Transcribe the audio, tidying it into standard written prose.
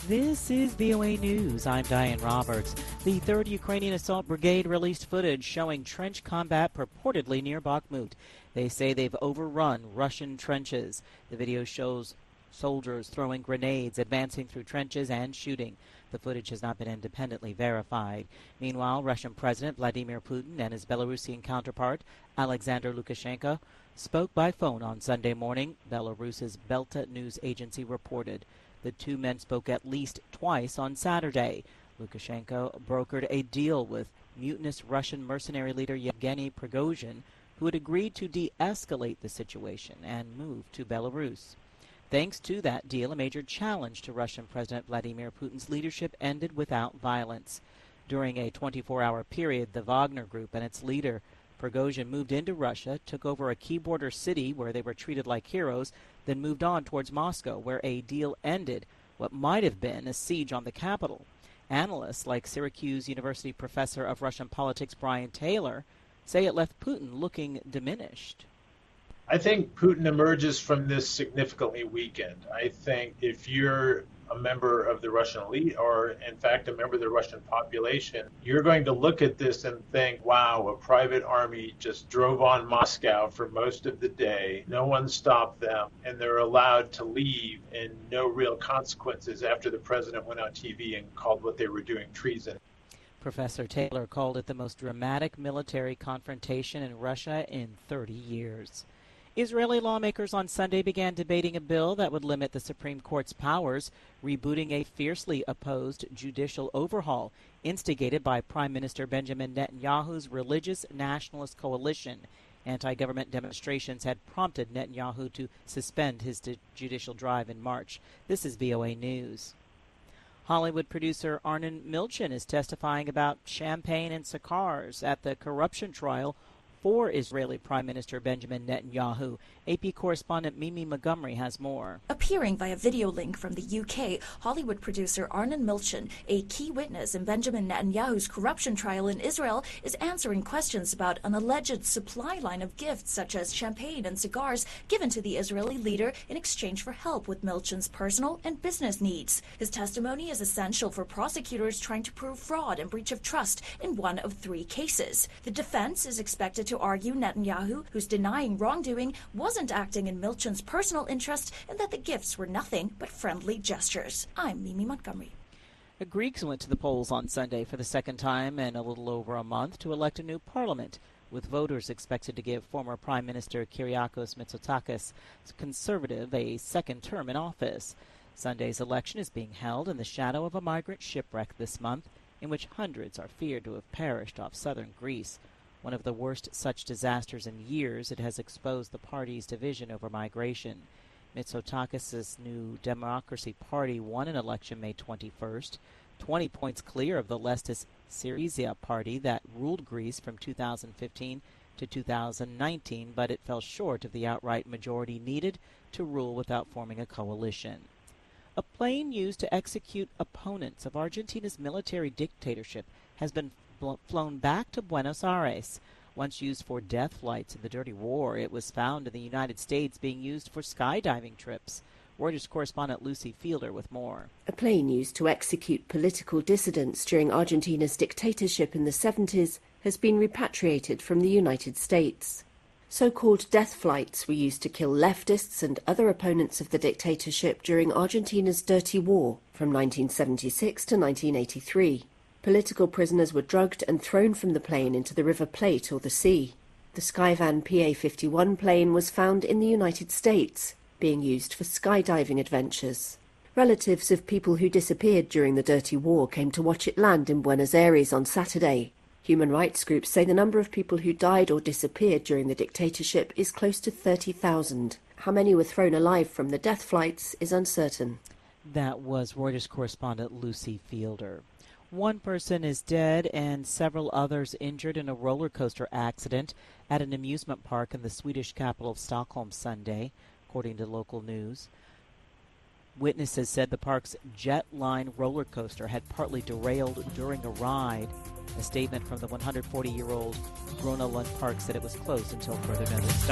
This is VOA News. I'm Diane Roberts. The 3rd Ukrainian Assault Brigade released footage showing trench combat purportedly near Bakhmut. They say they've overrun Russian trenches. The video shows soldiers throwing grenades, advancing through trenches, and shooting. The footage has not been independently verified. Meanwhile, Russian President Vladimir Putin and his Belarusian counterpart, Alexander Lukashenko, spoke by phone on Sunday morning, Belarus's Belta news agency reported. The two men spoke at least twice on Saturday. Lukashenko brokered a deal with mutinous Russian mercenary leader Yevgeny Prigozhin, who had agreed to de-escalate the situation and move to Belarus. Thanks to that deal, a major challenge to Russian President Vladimir Putin's leadership ended without violence. During a 24-hour period, the Wagner Group and its leader, Prigozhin, moved into Russia, took over a key border city where they were treated like heroes, then moved on towards Moscow, where a deal ended what might have been a siege on the capital. Analysts like Syracuse University professor of Russian politics Brian Taylor say it left Putin looking diminished. I think Putin emerges from this significantly weakened. I think if you're a member of the Russian elite or, in fact, a member of the Russian population, you're going to look at this and think, wow, a private army just drove on Moscow for most of the day. No one stopped them, and they're allowed to leave and no real consequences after the president went on TV and called what they were doing treason. Professor Taylor called it the most dramatic military confrontation in Russia in 30 years. Israeli lawmakers on Sunday began debating a bill that would limit the Supreme Court's powers, rebooting a fiercely opposed judicial overhaul instigated by Prime Minister Benjamin Netanyahu's religious nationalist coalition. Anti-government demonstrations had prompted Netanyahu to suspend his judicial drive in March. This is VOA News. Hollywood producer Arnon Milchan is testifying about champagne and cigars at the corruption trial for Israeli Prime Minister Benjamin Netanyahu. AP correspondent Mimi Montgomery has more. Appearing via video link from the UK, Hollywood producer Arnon Milchan, a key witness in Benjamin Netanyahu's corruption trial in Israel, is answering questions about an alleged supply line of gifts such as champagne and cigars given to the Israeli leader in exchange for help with Milchan's personal and business needs. His testimony is essential for prosecutors trying to prove fraud and breach of trust in one of 3 cases. The defense is expected to argue Netanyahu, who's denying wrongdoing, wasn't acting in Milchan's personal interest and that the gifts were nothing but friendly gestures. I'm Mimi Montgomery. The Greeks went to the polls on Sunday for the second time in a little over a month to elect a new parliament, with voters expected to give former Prime Minister Kyriakos Mitsotakis, conservative, a second term in office. Sunday's election is being held in the shadow of a migrant shipwreck this month, in which hundreds are feared to have perished off southern Greece. One of the worst such disasters in years, it has exposed the party's division over migration. Mitsotakis' New Democracy Party won an election May 21st, 20 points clear of the leftist Syriza party that ruled Greece from 2015 to 2019, but it fell short of the outright majority needed to rule without forming a coalition. A plane used to execute opponents of Argentina's military dictatorship has been flown back to Buenos Aires. Once used for death flights in the Dirty War, it was found in the United States being used for skydiving trips. Reuters correspondent Lucy Fielder with more. A plane used to execute political dissidents during Argentina's dictatorship in the 70s has been repatriated from the United States. So-called death flights were used to kill leftists and other opponents of the dictatorship during Argentina's Dirty War from 1976 to 1983. Political prisoners were drugged and thrown from the plane into the River Plate or the sea. The Skyvan PA-51 plane was found in the United States, being used for skydiving adventures. Relatives of people who disappeared during the Dirty War came to watch it land in Buenos Aires on Saturday. Human rights groups say the number of people who died or disappeared during the dictatorship is close to 30,000. How many were thrown alive from the death flights is uncertain. That was Reuters correspondent Lucy Fielder. One person is dead and several others injured in a roller coaster accident at an amusement park in the Swedish capital of Stockholm Sunday, according to local news. Witnesses said the park's Jet Line roller coaster had partly derailed during a ride. A statement from the 140-year-old Gröna Lund Park said it was closed until further notice.